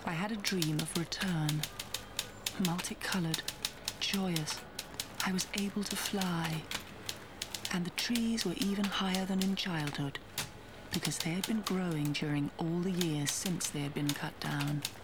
I had a dream of return. Multicolored, joyous, I was able to fly. And the trees were even higher than in childhood, because they had been growing during all the years since they had been cut down.